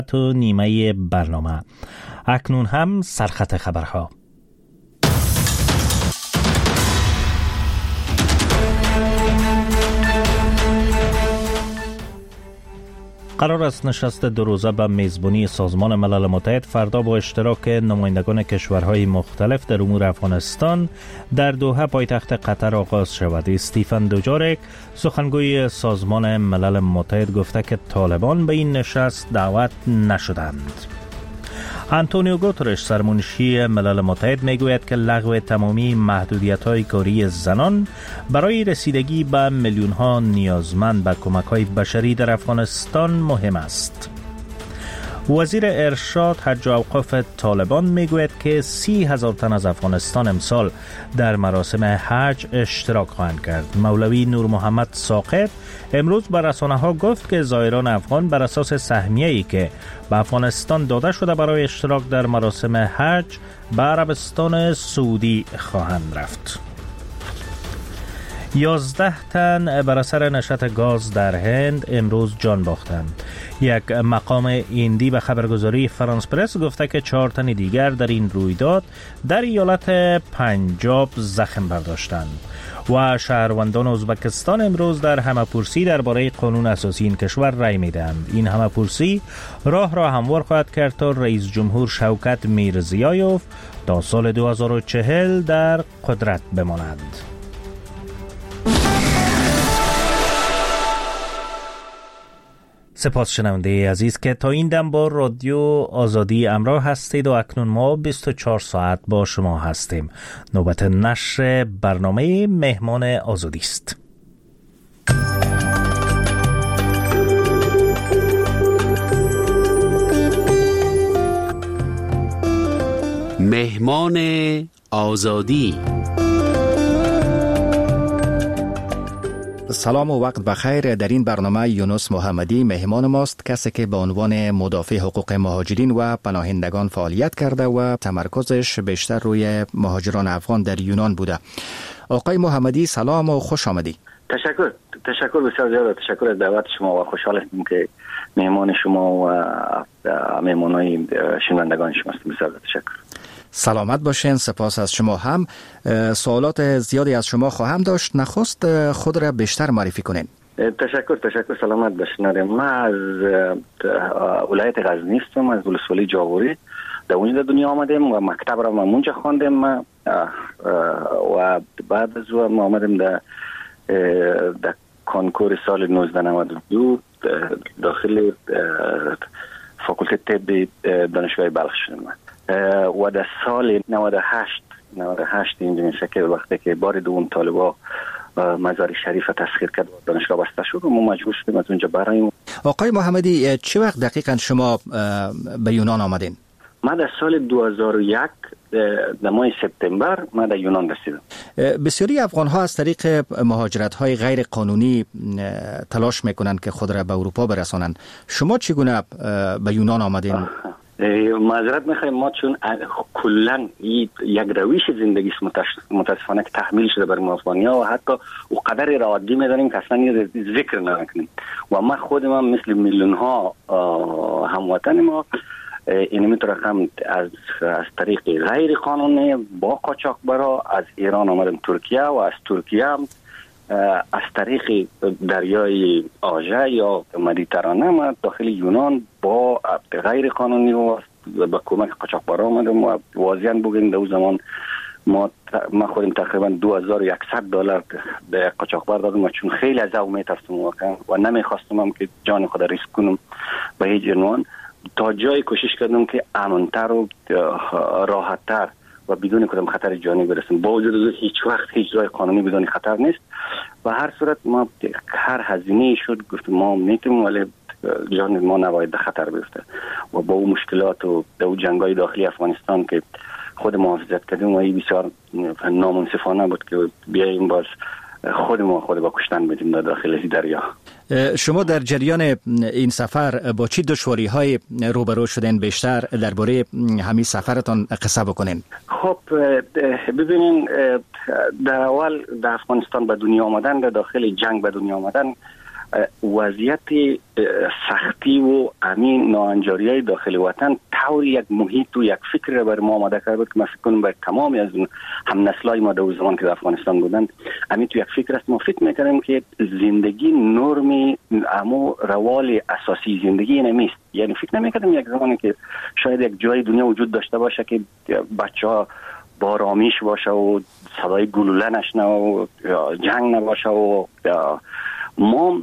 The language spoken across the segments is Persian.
تو نیمه برنامه. اکنون هم سرخط خبرها. قرار است نشست دو روزه به میزبانی سازمان ملل متحد فردا با اشتراک نمایندگان کشورهای مختلف در امور افغانستان در دوحه پایتخت قطر آغاز شود. استیفن دوجارک سخنگوی سازمان ملل متحد گفته که طالبان به این نشست دعوت نشدند. آنتونیو گوترش سرمنشی ملل متحد میگوید که لغو تمامی محدودیت‌های کاری زنان برای رسیدگی به میلیون‌ها نیازمند به کمک‌های بشری در افغانستان مهم است. وزیر ارشاد حج و اوقاف طالبان میگوید که 30,000 تن از افغانستان امسال در مراسم حج اشتراک خواهند کرد. مولوی نور محمد ساقط امروز به رسانه‌ها گفت که زائران افغان بر اساس سهمیه‌ای که به افغانستان داده شده برای اشتراک در مراسم حج به عربستان سعودی خواهند رفت. 11 تن بر اثر نشت گاز در هند امروز جان باختند. یک مقام هندی به خبرگزاری فرانس پرس گفته که 4 تن دیگر در این رویداد در ایالت پنجاب زخم برداشتند. و شهروندان ازبکستان امروز در همه‌پرسی درباره قانون اساسی این کشور رای می‌دهند. این همه‌پرسی راه را هموار خواهد کرد تا رئیس جمهور شوکت میرزیایوف تا سال 2040 در قدرت بماند. سپاس شنونده عزیز که تا این دم با رادیو آزادی همراه هستید و اکنون ما 24 ساعت با شما هستیم. نوبت نشر برنامه مهمان آزادی است. مهمان آزادی. سلام و وقت بخیر. در این برنامه یونس محمدی مهمان ماست، کسی که به عنوان مدافع حقوق مهاجرین و پناهندگان فعالیت کرده و تمرکزش بیشتر روی مهاجران افغان در یونان بوده. آقای محمدی سلام و خوش آمدید. تشکر بسیار زیاد. تشکر از دعوت شما و خوشحال هستیم که مهمان شما و مهمانای شنوندگان شما هستیم. بسیار تشکر. سلامت باشین. سپاس از شما هم. سوالات زیادی از شما خواهم داشت. نخست خود را بیشتر معرفی کنین. تشکر. سلامت باشین. من از ولایت غزنی هستم، از ولسوالی جاوری. در اونجا دنیا آمدیم و مکتب را من اونجا خواندم و بعد از اون آمدیم در کنکور سال 1992 داخل فاکولته طب دانشگاه بلخ شدم. و در سال 98 اینجا میشه که وقتی که بار دوم طالبا مزار شریف تسخیر کرد و دانشگاه بسته شد و ما مجبور شدیم از اونجا براییم. آقای محمدی چه وقت دقیقاً شما به یونان آمدین؟ من در سال 2001 در ماه سپتامبر من در یونان رسیدم. بسیاری افغان ها از طریق مهاجرت های غیر قانونی تلاش میکنند که خود را به اروپا برسانند. شما چگونه به یونان آمدین؟ معذرت میخوایم، ما چون کلا یک روش زندگی متاسفانه که تحمیل شده بر ما افغانی‌ها و حتی او قدر را عادی می‌دانیم که اصلا ذکر نکنیم و ما خود ما مثل میلیون ها هموطن ما این میتونه هم از طریق غیر قانونی با قاچاقبرا از ایران آمدیم ترکیه و از ترکیه هم از طریق دریای آژه یا مدیترانه ما داخل یونان با غیر قانونی و با کمک قاچاقبرا آمدیم و واضحاً بگیم در اون زمان ما خودم تقریبا $2100 به قاچاقبر دادم و چون خیلی از او میترسم واقعا و نمیخواستم هم که جان خود ریسک کنم به هیچ عنوان، تا جای کوشش کردم که امن‌تر و راحت‌تر و بدون کدام خطر جانی برسیم. با وجود هیچ وقت هیچ جای قانونی بدون خطر نیست و هر صورت ما هر هزینه‌ای شد گفتیم ما میتونیم ولی جان ما نباید به خطر بیفته و با اون مشکلات و دو جنگ‌های داخلی افغانستان که خود محافظت کردیم و این بسیار نامنصفانه بود که بیاییم باز خود با کشتن بدیم در داخل دریا. شما در جریان این سفر با چه دشواری‌های روبرو شدین؟ بیشتر درباره همین سفرتان قصه بکنین. خب ببینین، در اول در افغانستان به دنیا آمدن، در داخل جنگ به دنیا آمدن وضعیت سختی و امین ناانجاری های داخل وطن طور یک محیط و یک فکر را بر ما آماده کرده بود که من فکر کنم بر تمامی از هم نسلای ما در زمان که در افغانستان بودند امین تو یک فکر است. ما فکر میکردیم که زندگی نرمی امو روال اساسی زندگی نمیست. یعنی فکر نمیکردیم یک زمانی که شاید یک جای دنیا وجود داشته باشه که بچه ها با آرامیش باشه و صدای گلوله نشنه و جنگ نباشه و ما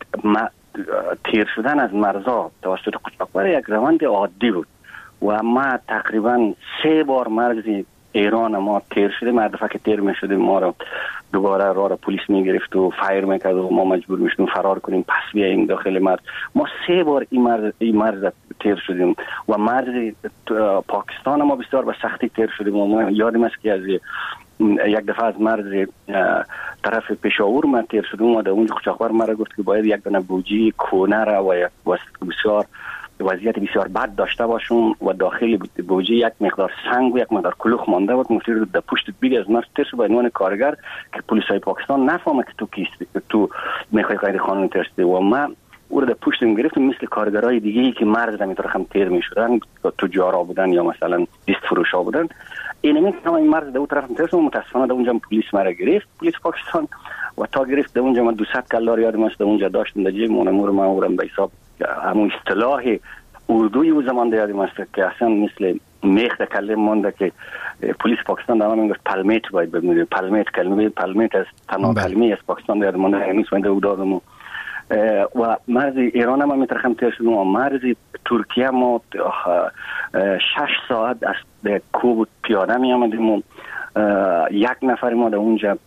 تیر شدن از مرزا توسط قاچاقبر یک روند عادی بود و ما تقریبا 3 بار مرز ایران ما تیر شده. ما دفعه که تیر می شدیم ما رو دوباره راه پلیس می گرفت و فایر میکرد و ما مجبور میشدیم فرار کنیم پس بیاییم داخل مرز. ما 3 بار این مرز تیر شدیم و مرز پاکستان ما بسیار به سختی تیر شدیم. ما یادم است که از یک دفعه از مرز طرف پشاور من تیر شدیم و در اونجا قاچاقبر مرا گفت که باید یک دونه بوجی کونه را و بسیار وضعیت بسیار بد داشته باشم و داخل بوجی یک مقدار سنگ و یک مقدار کلوخ مانده بود. مفتر در پشت بیگ از مرز تیر شد به عنوان کارگر که پلیسای پاکستان نفهمه که تو کیستی که تو میخوای غیر قانونی تیر شدی و ما او رو در پشتم گرفتم مثل کارگرای دیگه‌ای که مرز در طرف هم تیر میشدن تجارا بودن یا مثلا دیست فروشا بودن. این مرز در اون طرف تیر شد. متاسفانه در اونجا پلیس مرا گرفت، پلیس پاکستان، و تا گرفت در اونجا من 200 کلار یادم است در اونجا داشتم در جیب مونمور من اورم به حساب همون اصطلاح اردوی او زمان یادم است که اصلا مثل میخ در کلم مونده که پلیس پاکستان در من میگفت پلمیت باید ببینید. پلمیت از تنها کلمه از پاکستان یادم مونده هنوز من در دادم. و مرز ایران هم میترخم تیر شدیم و مرز ترکیه ما 6 ساعت از کوب پیاده می آمدیم و یک نفر ما در اونجا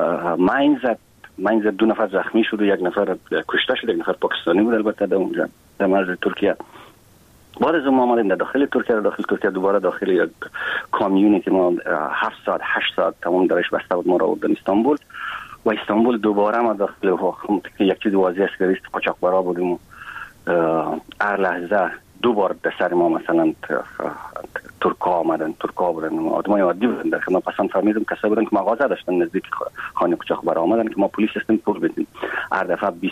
ماین زد 2 نفر زخمی شد و 1 نفر کشته شد. 1 نفر پاکستانی بود البته در اونجا در مرز ترکیه. بعد از اون ما آمدیم در داخل ترکیه دوباره داخل یک کامیونی که ما 7 ساعت 8 ساعت تمام درش بسته بود ما را بردن استانبول و استانبول دوباره ما داخل یک چیز واضح است که قاچاقبرا بودیم و هر لحظه 2 بار در سر ما مثلا ترکا بودن آدمای عادی بودن در ما پسند فهمیدم کسایی بودن که مغازه داشتن نزدیک خانه قاچاقبرا آمدن که ما پلیس هستیم پول بدیم. هر دفعه $20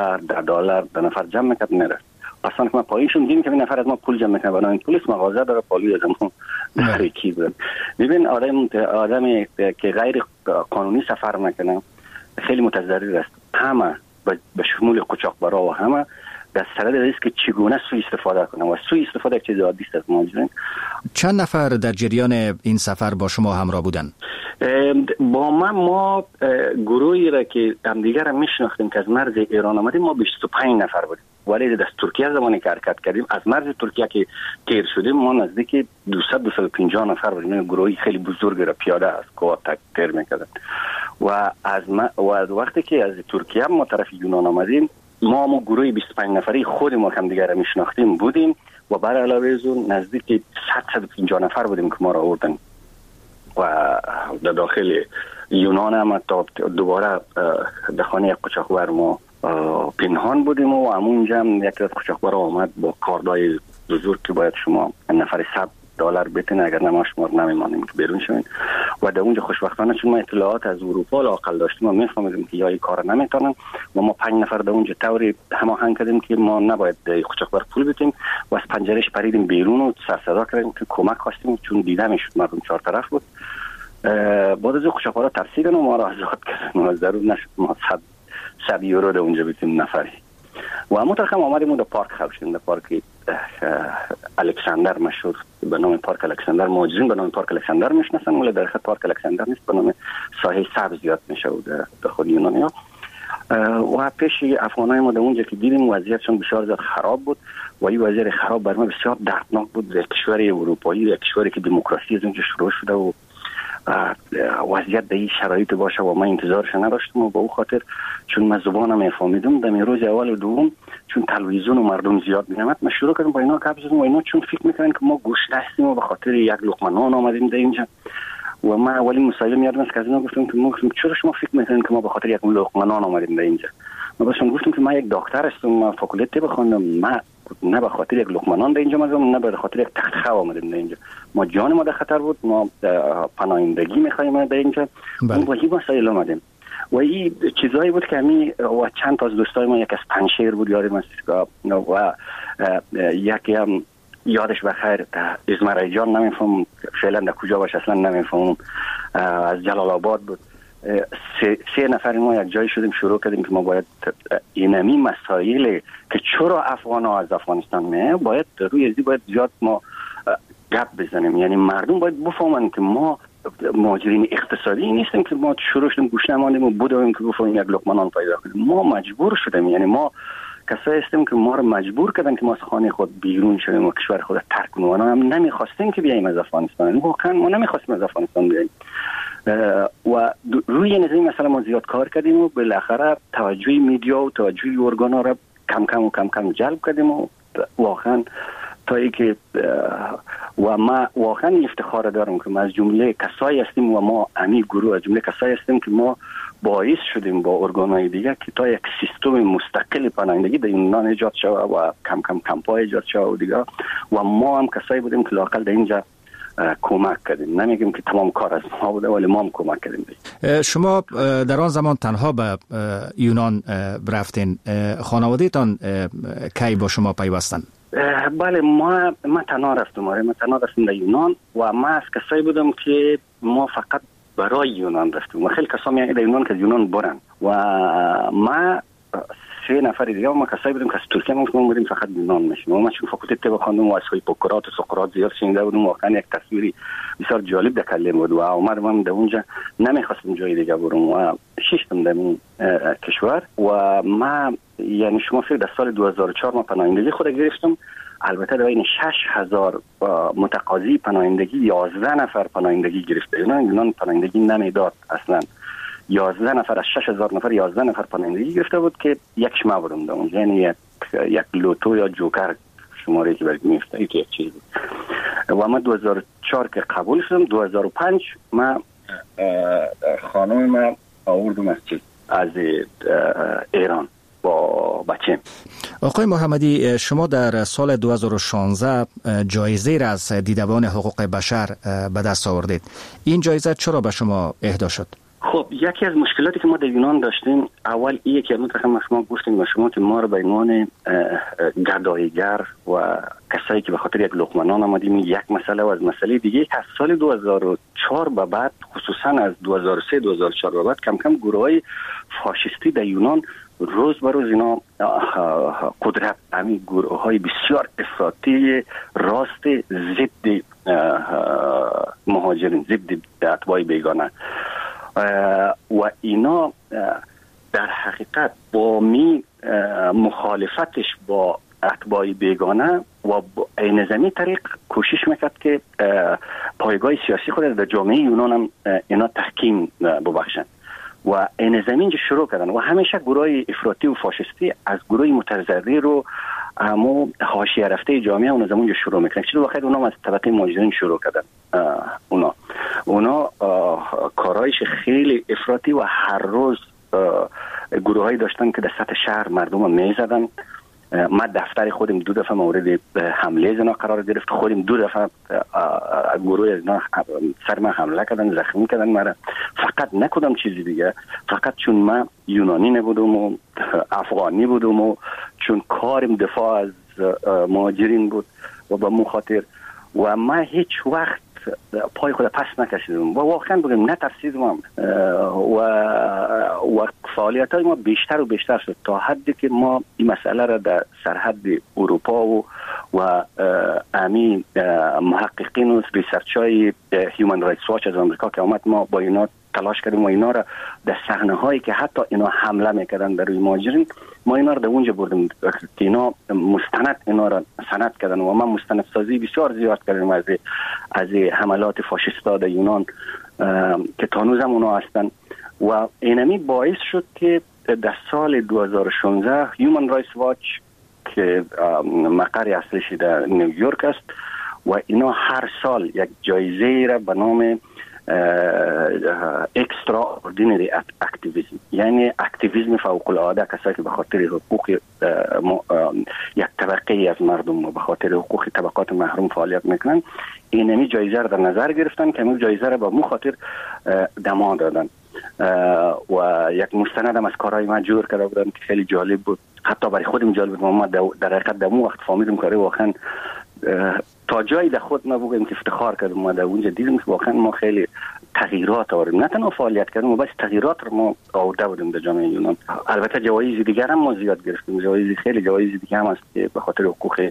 $10 در نفر جمع میکرد میرفت. اصلا که ما پایینشون دیدیم که این نفر از ما پول جمع میکنه بنابراین پلیس مغازه داره پالی از ما در کی بود. ببین آدمی که غیر قانونی سفر میکنه خیلی متضرر است. همه به شمول قاچاقبرا و همه در سرد ریسک چگونه سوء استفاده کنه و سوء استفاده یک چیز عادی است از ماجرا. چند نفر در جریان این سفر با شما همراه بودن؟ با ما گروهی را که همدیگر را میشناختیم که از مرز ایران آمدیم ما 25 نفر بودیم. ولی در ترکیه زمانی که حرکت کردیم از مرز ترکیه که تیر شدیم ما نزدیک 200-250 نفر بودیم. گروهی خیلی بزرگ را پیاده از کوه تیر میکردن و از وقتی که از ترکیه ما طرف یونان آمدیم ما گروهی 25 نفری خود ما هم دیگر را میشناختیم بودیم و بر علاوه از اون نزدیک 150 نفر بودیم که ما را آوردن و در داخل یونان هم تا دوباره در خانه قاچاقبر ما پنهان بودیم و همونجا هم یکی از قاچاقبرا آمد با کاردای بزرگ که باید شما نفر $100 بتین اگر نما شما نمیمانیم که بیرون شوین و در اونجا خوشبختانه چون ما اطلاعات از اروپا لاقل داشتیم و میفهمیدیم که یا این کار نمیتونن و ما 5 نفر در اونجا طوری هماهنگ کردیم که ما نباید قاچاقبر پول بدیم و از پنجرهش پریدیم بیرون و سر صدا کردیم که کمک خواستیم چون دیده میشد مردم 4 طرف بود. بعد از قاچاقبرا ترسیدن و ما را آزاد کردن و ضرور نشد ما 100 یورو در اونجا بدیم نفری و همون طرف هم آمدیم در پارک خوشیم در پارک الکساندر مشهور به نام پارک الکساندر مهاجرین به نام پارک الکساندر میشناسن ولی در حقیقت پارک الکساندر نیست به نام ساحه سبز یاد میشه در خود یونانیا و پیش افغانای ما در اونجا که دیدیم وضعیتشون بسیار زیاد خراب بود و این وضعیت خراب برای ما بسیار دردناک بود. در کشور اروپایی یک کشوری که دموکراسی از اونجا شروع شده و وضعیت در این شرایط باشه و ما انتظارش نداشتم و با او خاطر چون من زبانم میفهمیدم در روز اول و دوم چون تلویزیون و مردم زیاد میامد من شروع کردم با اینا گپ زدم و اینا چون فکر میکنن که ما گوشت هستیم و به خاطر یک لقمه نان آمدیم در اینجا و من اولین مسائل یادم است که از اینا گفتم که ما چرا شما فکر میکنین که ما به خاطر یک لقمه نان آمدیم در اینجا. من بهشون گفتم که من یک دکتر هستم من فاکولته بخوندم من نه به خاطر یک لقمه نان در اینجا آمدیم نه به خاطر یک تخت خواب آمدیم در اینجا. ما جان ما در خطر بود ما پناهندگی می‌خوایم در اینجا با این مسائل آمدیم و این چیزایی بود که و چند تا از دوستای ما، یک از پنشیر بود یادم است و یکی هم یادش بخیر ازمرای جان، نمیفهم فعلا در کجا باشه اصلا نمیفهم، از جلال آباد بود. سه نفر ما یک جای شدیم شروع کردیم که ما باید اینمی مسائل که چرا افغان ها از افغانستان میه باید روی ازی باید زیاد ما گپ بزنیم. یعنی مردم باید بفهمن که ما مهاجرین اقتصادی نیستیم که ما شروع شدیم گوش نماندیم و بودیم که بفهمیم یک لقمه نان پیدا کنیم. ما مجبور شدیم، یعنی ما کسایی هستیم که ما رو مجبور کردن که ما از خانه خود بیرون شدیم و کشور خود ترک کنیم. ما هم نمیخواستیم که بیاییم از افغانستان، واقعا ما نمیخواستیم از افغانستان بیاییم و روی نظام مثلا ما زیاد کار کردیم و بالاخره توجه میدیا و توجه ارگانا را کم کم جلب کردیم و واقعا تا ای که و ما واقعا افتخار دارم که ما از جمله کسایی هستیم و ما امی گروه از جمله کسایی هستیم که ما باعث شدیم با ارگانهای دیگه که تا یک سیستم مستقل پناهندگی در یونان ایجاد شود و کم کم کمپای ایجاد شود و دیگه و ما هم کسایی بودیم که لااقل در اینجا کمک کردیم. نمیگیم که تمام کار از ما بوده ولی ما هم کمک کردیم. شما در آن زمان تنها به یونان رفتین، خانواده تان کی با شما پیوستن؟ بله ما تنها رفتم در یونان و ما از کسایی بودم که ما فقط برای یونان رفتیم و خیلی کسا میگن در یونان که یونان برن و ما سه نفر دیگه ما کسایی بودیم که از ترکیه ما بودیم فقط یونان میشیم و ما چون فاکولته طب خواندم و از هیپوکرات و سقراط زیاد شنیده بودم، واقعا یک تصویری بسیار جالب در کلم بود و اومدم در اونجا نمیخواستم جای دیگه برم و شیشتم در این کشور و ما یعنی شما فکر در سال 2004 ما پناهندگی خود گرفتم. البته در این 6000 متقاضی پناهندگی 11 نفر پناهندگی گرفته. یونان پناهندگی نمیداد اصلا. 11 نفر از 6000 نفر 11 نفر پناهندگی گرفته بود که یکش ما بودم در اونجا، یعنی یک لوتو یا جوکر شماره که برای میفته این یک چیز بود. و ما 2004 که قبول شدم 2005 ما خانم ما آوردم از ایران با بچه. آقای محمدی، شما در سال 2016 جایزه را از دیدبان حقوق بشر به دست آوردید. این جایزه چرا به شما اهدا شد؟ خب یکی از مشکلاتی که ما در یونان داشتیم اول اینه که ما گفتیم به شما که ما رو به عنوان گداییگر و کسایی که به خاطر یک لقمه نان آمدیم یک مسئله و از مسئله دیگه که از سال 2004 به بعد خصوصا از 2003 2004 به بعد کم کم گروهای فاشیستی در یونان روز به روز اینا قدرت همین گروه های بسیار افراطی راست ضد مهاجرین ضد اتباع بیگانه و اینا در حقیقت با مخالفتش با اتباع بیگانه و این زمین طریق کوشش میکرد که پایگاه سیاسی خود در جامعه یونان هم اینا تحکیم ببخشن و این زمین شروع کردن و همیشه گروه افراطی و فاشستی از گروه متزری رو همو حاشیه رفته جامعه اون زمان شروع میکنن. چرا واقعا اونا از طبقه مهاجرین شروع کردن. اونا کارایش خیلی افراطی و هر روز گروهایی داشتن که در سطح شهر مردم رو میزدن. ما دفتر خودم 2 دفعه مورد حمله اینا قرار گرفت. خودم 2 دفعه گروه اینا سر من حمله کردن، زخمی کردن مرا. فقط نکردم چیزی دیگه، فقط چون من یونانی نبودم و افغانی بودم و چون کارم دفاع از مهاجرین بود و به مخاطر و ما هیچ وقت پای خود پس نکشیدم و واقعا بگم نترسیدم و فعالیت های ما بیشتر و بیشتر شد تا حدی که ما این مسئله را در سرحد اروپا و امین محققین و ریسرچ های هیومن رایتس واچ از آمریکا که آمد ما با اینا تلاش کردیم و اینا را در صحنه هایی که حتی اینا حمله میکردن در روی مهاجرین ما اینا را در اونجا بردیم که اینا مستند اینا را سند کردن و ما مستندسازی بسیار زیاد کردیم از حملات فاشیستا در یونان که تانوز هم اونا هستن و اینمی باعث شد که در سال 2016 هیومن رایتس واچ که مقر اصلیش در نیویورک است و اینا هر سال یک جایزه را به نام اکسترا اوردینری اکتیویسم، یعنی اکتیویسم فوق العاده، کسایی که به خاطر حقوق یک طبقه از مردم و به خاطر حقوق طبقات محروم فعالیت میکنن، اینمی جایزه را در نظر گرفتن که این جایزه را به مخاطر دما دادن و یک مستند هم از کارهای من جور کرده بودم که خیلی جالب بود، حتی برای خودم جالب بود. ما در حقیقت در اون وقت فهمیدم که واقعا تا جایی در خود ما بگیم که افتخار کردم. ما در اونجا دیدیم که واقعا ما خیلی تغییرات آوردیم، نه تنها فعالیت کردیم بلکه تغییرات رو ما آورده بودیم در جامعه یونان. البته جوایز دیگر هم ما زیاد گرفتیم، خیلی جوایز دیگه هم هست که به خاطر حقوق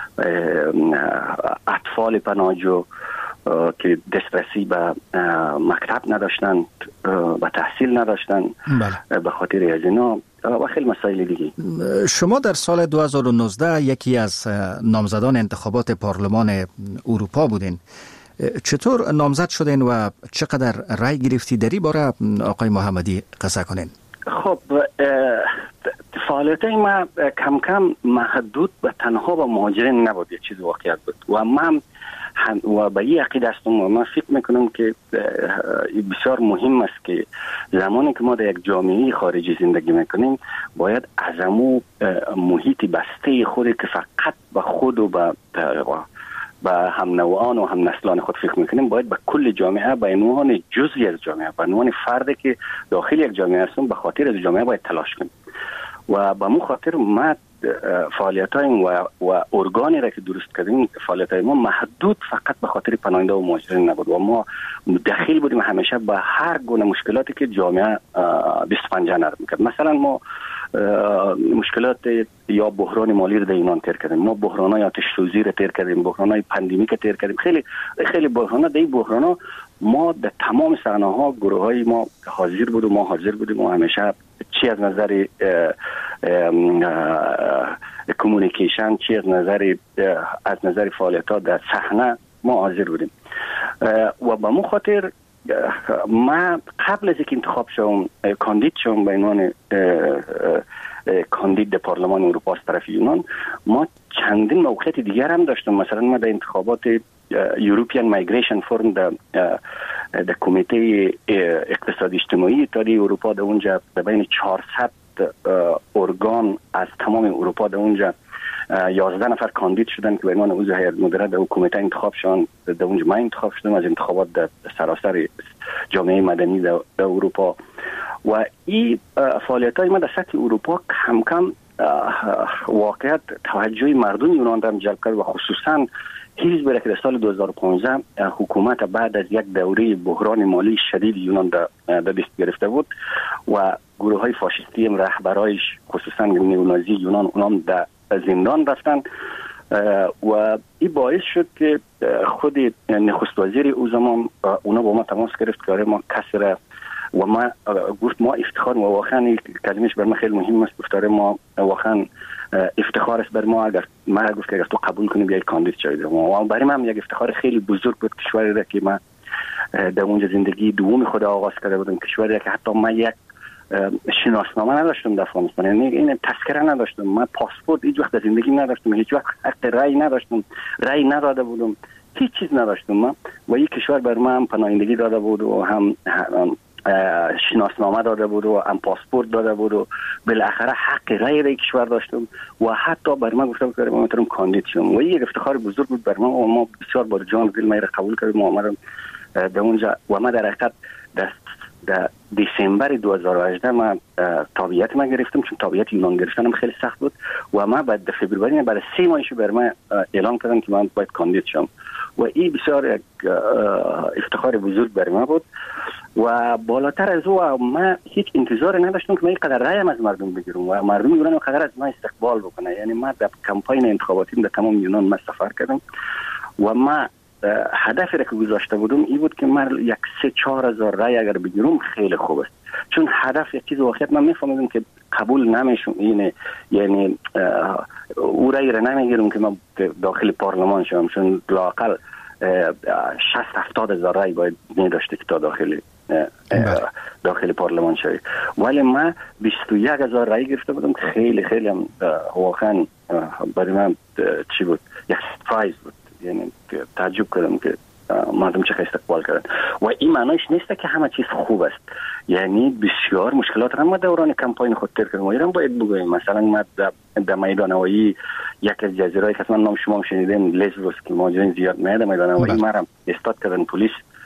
اطفال پناهجو که دسترسی به مکتب نداشتن، به تحصیل نداشتن، به خاطر از اینا و خیلی مسائل دیگه. شما در سال 2019 یکی از نامزدان انتخابات پارلمان اروپا بودین. چطور نامزد شدین و چقدر رای گرفتی؟ در این باره آقای محمدی قصه کنین. خب فعالیت ما کم کم محدود به تنها به مهاجرین نبود، یک چیز واقعیت بود و من و به این عقیده هستم و من فکر میکنم که بسیار مهم است که زمانی که ما در یک جامعه خارجی زندگی میکنیم باید از امو محیط بسته خودی که فقط به خود و به هم نوعان و هم نسلان خود فکر میکنیم، باید به کل جامعه به عنوان جزئی از جامعه، به عنوان فردی که داخل یک جامعه هستم به خاطر از جامعه باید تلاش کنیم. و به مو خاطر ما فعالیت‌های و ارگانی را که درست کردیم، فعالیت‌های ما محدود فقط به خاطر پناهنده و مهاجرین نبود و ما دخیل بودیم همیشه به هر گونه مشکلاتی که جامعه دست پنجه نرم می‌کرد. مثلا ما مشکلات یا بحران مالی رو در ایران تیر کردیم، ما بحران‌های آتش سوزی رو تیر کردیم، بحران‌های پاندمیک تیر کردیم، خیلی خیلی بحران‌ها. در این بحران‌ها ما در تمام صحنه‌ها گروه‌های ما حاضر بود و ما حاضر بودیم و همیشه چی از نظر کمیونیکیشن، چی از نظر فعالیت‌ها در صحنه ما حاضر بودیم. و به مو خاطر ما قبل از اینکه انتخاب شوم کاندید شوم به عنوان کاندید در پارلمان اروپا از طرف یونان، ما چندین موقعیت دیگر هم داشتم. مثلا ما در انتخابات یوروپیان مایگریشن فورم در کمیته اقتصادی اجتماعی اتحادیه اروپا در اونجا در بین 400 ارگان از تمام اروپا در اونجا 11 نفر کاندید شدن که به عنوان عضو هیئت مدیره در کمیته انتخاب شدن. در اونجا من انتخاب شدم از انتخابات در سراسر جامعه مدنی در اروپا. و این فعالیت‌های ما در سطح اروپا کم کم واقعیت توجه مردم یونان را جلب کرد و خصوصا حزب را که در سال 2015 حکومت بعد از یک دوره بحران مالی شدید یونان در دست گرفته بود و گروه های فاشیستی هم رهبرایش خصوصا نیونازی یونان اونام در زندان رفتن و این باعث شد که خود نخست وزیر او زمان اونا با ما تماس گرفت که ما کسی را و ما گفت ما افتخار و واقعا کلمش بر ما خیلی مهم است، گفتاره ما واقعا افتخار است بر ما اگر ما گفت که اگر تو قبول کنی بیای کاندید شوی. و برای من یک افتخار خیلی بزرگ بود، کشوری را که من در اونجا زندگی دوم خود آغاز کرده بودم، کشوری را که حتی من یک شناسنامه نداشتم در افغانستان، یعنی این تذکره نداشتم، من پاسپورت هیچ وقت در زندگی نداشتم، هیچ وقت حق رأی نداشتم، رأی نداده بودم، هیچ چیز نداشتم من. و این کشور بر من هم پناهندگی داده بود و هم شناسنامه داده بود و هم پاسپورت داده بود و بالاخره حق رأی را کشور داشتم و حتی بر من گفتم که من میتونم کاندید شم. و این افتخار بزرگ بود بر من و ما بسیار با جان دل ما را قبول کردیم و آمدم در اونجا. و ما در حقیقت در دسامبر 2018 من تابعیت ما گرفتم، چون تابعیت یونان گرفتنم خیلی سخت بود و ما بعد فوریه بعد 3 ماهش بر من اعلام کردن که من باید کاندید شم و این بسیار یک افتخار بزرگ بر من بود. و بالاتر از او ما هیچ انتظار نداشتم که من اینقدر رایم از مردم بگیرم و مردم یونان قدر از ما استقبال بکنه. یعنی ما در کمپاین انتخاباتی در تمام یونان ما سفر کردم و ما هدفی را که گذاشته بودم این بود که من 3-4 هزار رای اگر بگیرم خیلی خوب است، چون هدف یک چیز واقعیت من میفهمیدم که قبول نمیشم، یعنی او رای را نمیگیرم که من داخل پارلمان شوم، چون لااقل 60-70 هزار رای باید نداشته که تا داخل پارلمان شوی. ولی من 21 هزار رای گرفته بودم که خیلی خیلی هم واقعا برای من چی بود، یک سپرایز بود، یعنی تعجب کردم که مردم چه استقبال کردن. و این معنیش نیست که همه چیز خوب است، یعنی بسیار مشکلات را ما دوران کمپاین خود تیر کردیم و ایران باید بگوییم. مثلا ما در میدان هوایی یک از جزیره‌ای که من نام شما شنیدین لزبوس که مهاجرین زیاد میاد، میدان هوایی ما را استاد کردن پلیس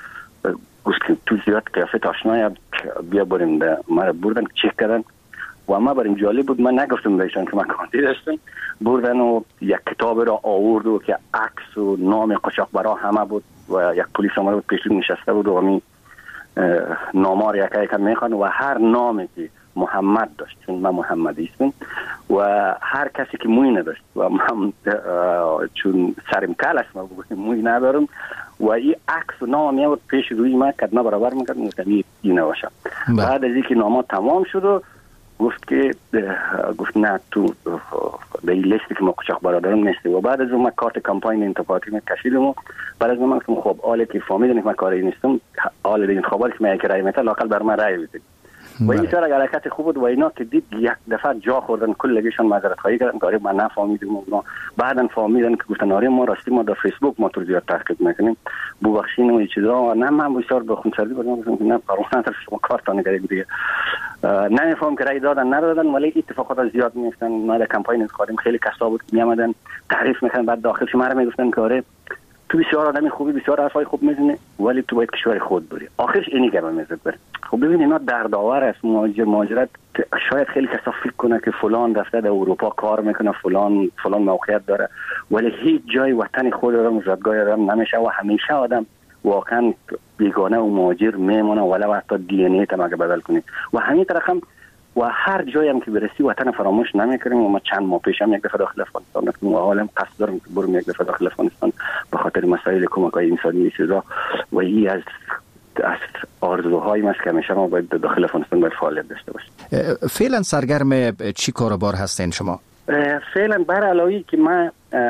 گفت که تو زیاد قیافت آشنایی بیا بریم ده ما بردن چک کردن و ما بریم جالب بود. من نگفتم بهشون که من کاندید داشتم. بردن و یک کتاب را آورد و که عکس و نام قاچاقبرا همه بود و یک پلیس آمده بود پیش نشسته بود و همین نامار یک یک میخوان و هر نامی که محمد داشت، چون من محمدی هستم و هر کسی که موی نداشت و من چون سرم کل است ما موی ندارم و این عکس و نام میاد پیش روی من کدنا برابر میکرد مستمی اینه باشم. بعد از اینکه نامات تمام شد و گفت نه تو به این لیستی که ما قاچاق برادرم نیستی و بعد از اون من کارت کمپاین انتخاباتی کشیدم و بعد از اون من گفتم خب حالا که فهمیدن که من کاری نیستم حالا این انتخاباتی که من یک رای میتونم لااقل بر من رای بدید و این سر حرکت خوب بود و اینا که دید یک دفعه جا خوردن کلگیشون معذرت خواهی کردن که ما نفهمیدیم و بعدن فهمیدن که گفتن آره ما راستی ما در فیسبوک ما تو زیاد تحقیق میکنیم ببخشید و این چیزا. نه من بسیار بخونسردی بودم گفتم که نه قانون در شما کارتان نگارید دیگه نمیفهم که رای دادن ندادن ولی اتفاقات زیاد میفتن. ما در کمپاین انتخابی خیلی کسا بود می اومدن تعریف میکنن بعد داخلش ما رو میگفتن که آره تو بسیار آدمی خوبی بسیار حرفای خوب میزنی ولی تو باید کشور خود بری. آخرش اینی گپ میزد بره. خب ببین اینا دردآور است مهاجرت. شاید خیلی کسا فکر کنه که فلان رفته در اروپا کار میکنه فلان موقعیت داره ولی هیچ جای وطن خود آدم زادگاه آدم نمیشه و همیشه آدم واقعا بیگانه و مهاجر میمونه ولو حتی دی ان ای تم اگه بدل کنی و همین طرح هم و هر جایی هم که برسی وطن فراموش نمیکنیم. و ما چند ماه پیش هم یک دفعه داخل افغانستان رفتیم و حالا قصد دارم که برم یک دفعه داخل افغانستان به خاطر مسائل کمک‌های انسانی چیزا و این از آرزوهای ما است که همیشه ما باید داخل افغانستان باید فعالیت داشته باشیم. فعلا سرگرم چی کار و بار هستین شما؟ فعلا بر علاوه که من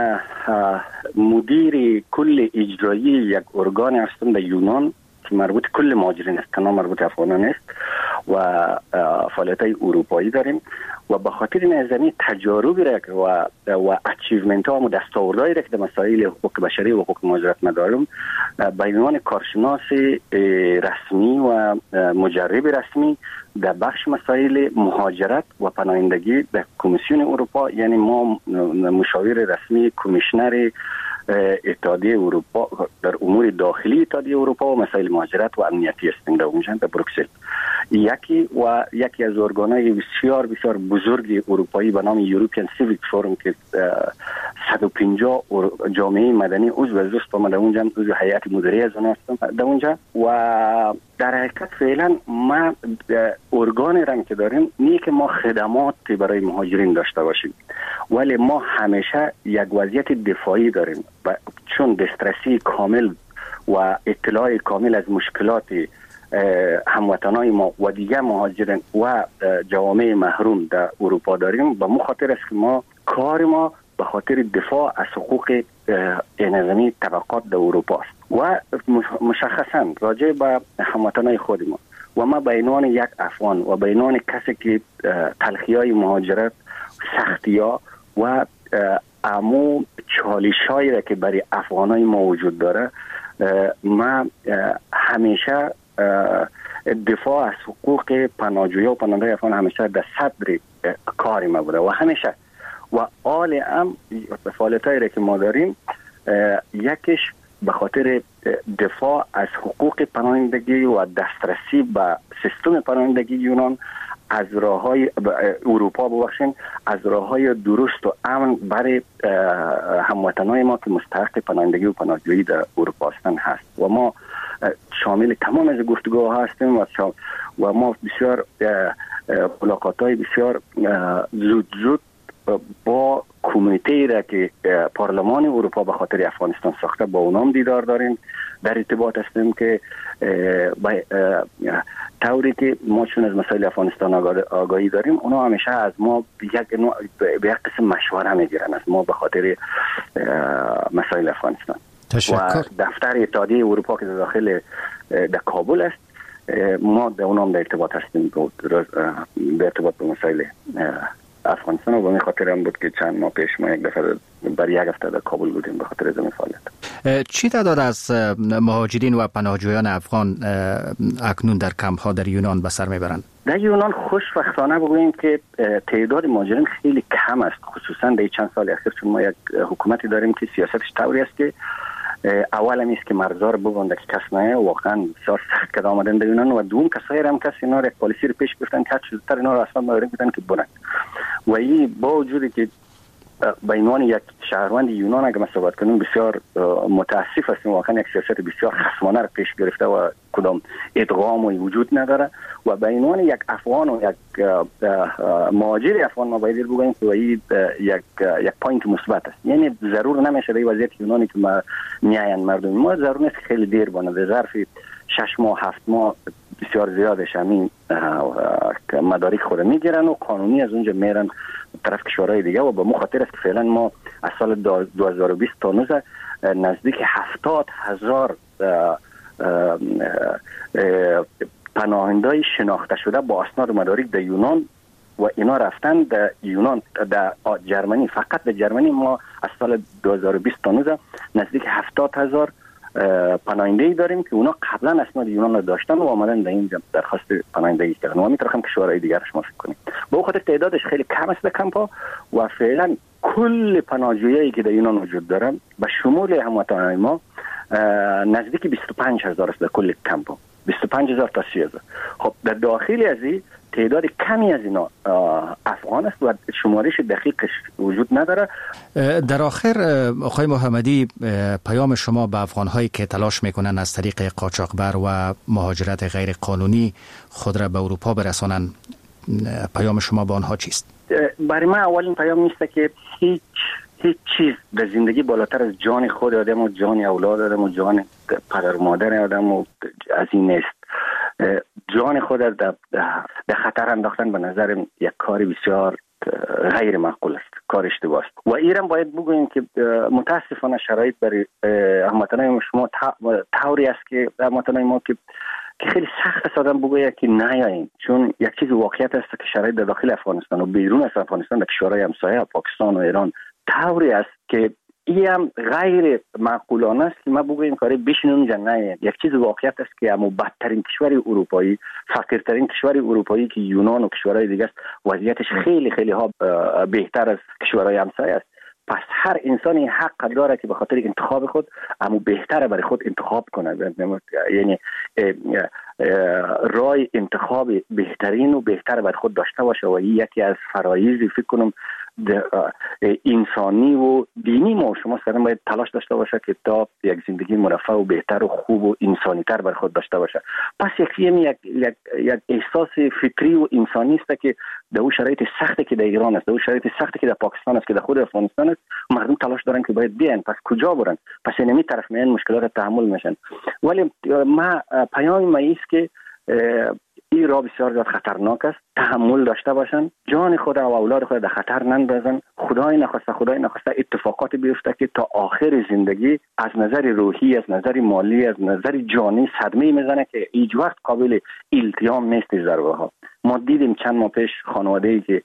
مدیر کل اجرایی یک ارگان هستم در یونان که مربوط کل مهاجرین است، تنها مربوط افغانان است و فعالیت‌های اروپایی داریم و به خاطر این زمین تجاربی را و اچیومنت ها و دستاوردهایی را که در مسائل حقوق بشری و حقوق مهاجرت ندارم به عنوان کارشناس رسمی و مجرب رسمی در بخش مسائل مهاجرت و پناهندگی در کمیسیون اروپا، یعنی ما مشاور رسمی کمیشنر اتحادیه اروپا در امور داخلی اتحادیه اروپا و مسائل مهاجرت و امنیتی هستیم در اونجا در بروکسل. یکی از ارگان‌های بسیار بسیار بزرگ اروپایی به نام یوروپیان سیویک فورم که 150 جامعه مدنی عضو از است ما در اونجا عضو هیئت مدیره از اون هستم در اونجا و در حقیقت فعلا ما ارگان رم که داریم نیه که ما خدمات برای مهاجرین داشته باشیم ولی ما همیشه یک وضعیت دفاعی داریم چون دسترسی کامل و اطلاع کامل از مشکلات هموطنای ما و دیگه مهاجرین و جوامع محروم در اروپا داریم به مخاطر است که ما کار ما به خاطر دفاع از حقوق انسانی طبقات در اروپا است و مشخصا راجع به هموطنای خود ما و ما به عنوان یک افغان و به عنوان کسی که تلخی‌های مهاجرت سختی‌ها و امو چالش‌هایی را که برای افغانای ما وجود داره ما همیشه دفاع از حقوق پناهجویان و پناهنده افغان همیشه در صدر کار ما بوده و همیشه و حال هم فعالیتایی را که ما داریم یکیش به خاطر دفاع از حقوق پناهندگی و دسترسی به سیستم پناهندگی یونان از راههای اروپا از راههای درست و امن برای هموطنای ما که مستحق پناهندگی و پناهجویی در اروپا هستند هست و ما شامل تمام از گفتگوها هستیم و ما بسیار ملاقات‌های بسیار زود با کمیته را که پارلمان اروپا به خاطر افغانستان ساخته با اونام دیدار داریم در ارتباط هستیم که طوری که ما چون از مسائل افغانستان آگاهی داریم اونا همیشه از ما به یک قسم مشوره میگیرن از ما به خاطر مسائل افغانستان. تشکر. و دفتر اتحادیه اروپا که داخل در کابل است ما در اونام در ارتباط هستیم به ارتباط به مسائل افغانستان و به این خاطر هم بود که چند ماه پیش ما یک دفعه برای یک هفته در کابل بودیم به خاطر زمین فعالیت. چی تعداد از مهاجرین و پناهجویان افغان اکنون در کمپ ها در یونان به سر میبرند؟ در یونان خوشبختانه بگوییم که تعداد مهاجرین خیلی کم است، خصوصا در چند سال اخیر چون ما یک حکومتی داریم که سیاستش طوری است که اول هم است که مرزا رو ببنده که کس نه، واقعا بسیار سخت کده آمدن در یونان و دوم کسایی هم کسی اینا رو یک پالیسی رو پیش گرفتن که چیزتر اینا رو اصلا مورد بودن که برن و این با وجودی که به عنوان یک شهروند یونان اگه ما صحبت کنیم بسیار متاسف هستیم، واقعا یک سیاست بسیار خصمانه رو پیش گرفته و کدام ادغام وجود نداره و به عنوان یک افغان و یک مهاجر افغان ما باید بگوییم که یک پوینت مثبت است. یعنی ضرور نمیشه در وضعیت یونانی که ما میاین مردم ما ضرور نیست خیلی دیر بانه، در ظرف 6 ماه 7 ماه بسیار زیادش همین مدارک خود میگیرن و قانونی از اونجا میرن طرف کشورهای دیگه و به مخاطر است که فعلا ما از سال 2020 تا 19 نزدیک 70,000 پناهنده‌ای شناخته شده با اسناد مدارک در یونان و اینا رفتن در یونان، در جرمنی. فقط در جرمنی ما از سال 2020 تا 19 نزدیک 70,000 پناهنده‌ای داریم که اونا قبلا اسناد یونان رو داشتن و آمدن در اینجا درخواست پناهندگی کردن و میتونم کشورهای دیگرش ما فکر کنیم. به خاطر تعدادش خیلی کم است در کمپا و فعلا کل پناهجویایی که در یونان وجود دارن به شمول هموطنان ما نزدیک 25,000 است در کل کمپا، 25,000 تا 30,000. خب در داخل از این تعداد کمی از اینا افغان است و شمارش دقیقش وجود نداره. در آخر آقای محمدی، پیام شما به افغان‌هایی که تلاش میکنن از طریق قاچاقبر و مهاجرت غیر قانونی خود را به اروپا برسانن، پیام شما به آنها چیست؟ برای من اولین پیام نیست که هیچ چیز در زندگی بالاتر از جان خود آدم و جان اولاد آدم و جان پدر و مادر آدم و از این نیست. جان خود در خطر انداختن به نظر یک کار بسیار غیر معقول است، کار اشتباه است و ایران باید بگوییم که متاسفانه شرایط برای هموطنان شما طوری است که هموطنان ما که خیلی سخت است آدم بگوید که نیاییم، چون یک چیز واقعیت است که شرایط در داخل افغانستان و بیرون از افغانستان در کشورهای همسایه پاکستان و ایران طوری است که این هم غیر معقولانه است که ما بگوییم کاری بشینیم جنایه. یک چیز واقعیت است که اما بدترین کشور اروپایی، فقیرترین کشور اروپایی که یونان و کشورهای دیگه است، وضعیتش خیلی خیلی ها بهتر از کشورهای همسایه است. پس هر انسانی حق داره که به خاطر انتخاب خود اما بهتره برای خود انتخاب کنه، یعنی رای انتخاب بهترین و بهتر برای خود داشته باشه و این یکی از فرایض فکر کنم انسانی و دینی ما شما سرم باید تلاش داشته باشه که تا یک زندگی مرفه و بهتر و خوب و انسانی تر برای خود داشته باشه. پس یک احساس فطری و انسانی است که در اون شرایط سختی که در ایران است، در اون شرایط سختی که در پاکستان است، که در خود افغانستان است، مردم تلاش دارن که باید بیان. پس کجا برن؟ پس اینمی طرف میان مشکلات تحمل میشن. ولی ما پیام ما است که این راه بسیار زیاد خطرناک است، تحمل داشته باشن، جان خود و اولاد خود در خطر نندازن. خدای نخواسته اتفاقات بیفته که تا آخر زندگی از نظر روحی، از نظر مالی، از نظر جانی صدمه میزنه که هیچ وقت قابل التیام نیست. ضربه ها ما دیدیم چند ماه پیش خانواده‌ای که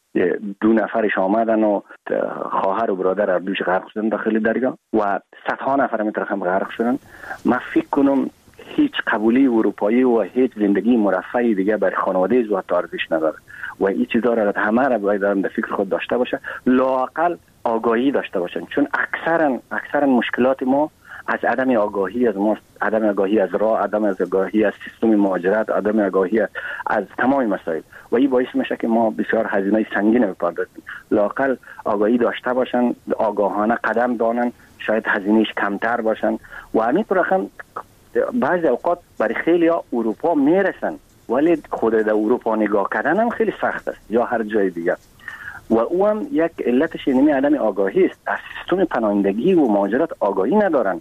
2 نفرش آمدن و خواهر و برادر هر دوش غرق شدن داخل دریا و صدها نفر هم غرق شدن. من فکر کنم هیچ قبولی اروپایی و هیچ زندگی مرفهی دیگه برای خانواده زوات ارزش نداره و این چیزا را همه را باید در فکر خود داشته باشه، لااقل آگاهی داشته باشن، چون اکثرا مشکلات ما از عدم آگاهی از ماست، عدم آگاهی از راه، عدم آگاهی از سیستم مهاجرت، عدم آگاهی از تمام مسائل و این باعث میشه که ما بسیار هزینه سنگین بپردازیم. لااقل آگاهی داشته باشن، آگاهانه قدم دانن، شاید هزینهش کمتر باشن و همین رقم بعضی اوقات برای خیلی ها اروپا میرسن ولی خود در اروپا نگاه کردن هم خیلی سخت است یا هر جای دیگه و او هم یک علتش اینمی عدم آگاهی است. از سیستم پناهندگی و مهاجرت آگاهی ندارن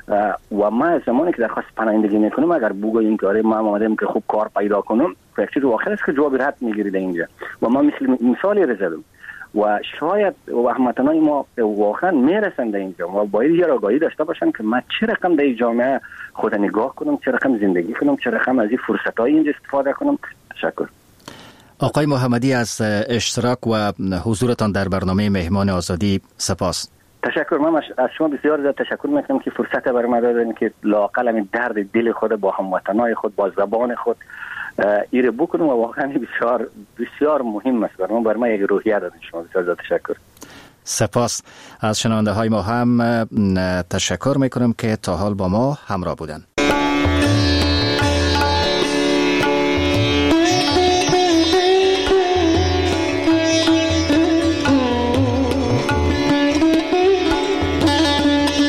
و ما زمانی که درخواست پناهندگی میکنم اگر بگوییم که ما آمدیم که خوب کار پیدا کنم یک چیز واقعا است که جواب رد میگیرید اینجا و ما مثالی رو زدم و شاید هموطنان ما واقعا میرسن در اینجا و باید یه آگاهی داشته باشن که من چه رقم در این جامعه خود نگاه کنم، چه رقم زندگی کنم، چه رقم از این فرصت‌های اینجا استفاده کنم. تشکر. آقای محمدی از اشتراک و حضورتان در برنامه مهمان آزادی سپاس. تشکر. من از شما بسیار زیاد تشکر میکنم که فرصت برای من دادن که لااقل همین درد دل خود با هموطنای خود با زبان خود ایره بکنم و واقعا بسیار بسیار مهم است. برای من یک روحیه دادن شما. بسیار زیاد تشکر. سپاس. از شنونده های ما هم تشکر میکنم که تا حال با ما همراه بودند.